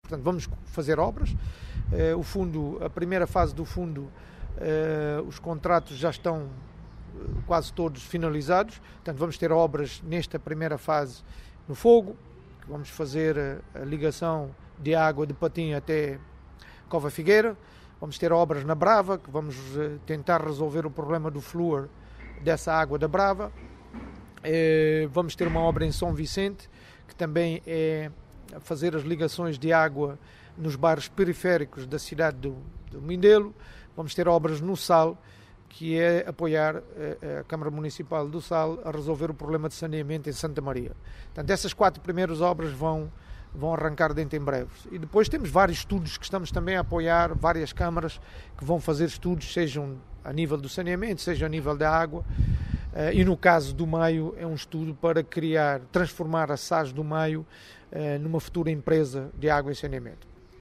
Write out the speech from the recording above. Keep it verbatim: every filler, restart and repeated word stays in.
Portanto, vamos fazer obras. O fundo, a primeira fase do fundo, os contratos já estão quase todos finalizados. Portanto, vamos ter obras nesta primeira fase no Fogo, que vamos fazer a ligação de água de Patim até Cova Figueira. Vamos ter obras na Brava, que vamos tentar resolver o problema do flúor dessa água da Brava. Vamos ter uma obra em São Vicente, que também é fazer as ligações de água nos bairros periféricos da cidade do, do Mindelo. Vamos ter obras no Sal, que é apoiar a Câmara Municipal do Sal a resolver o problema de saneamento em Santa Maria. Portanto, essas quatro primeiras obras vão, vão arrancar dentro em breve. E depois temos vários estudos que estamos também a apoiar, várias câmaras que vão fazer estudos, sejam a nível do saneamento, seja a nível da água. E no caso do Maio, é um estudo para criar, transformar a S A S do Maio numa futura empresa de água e saneamento.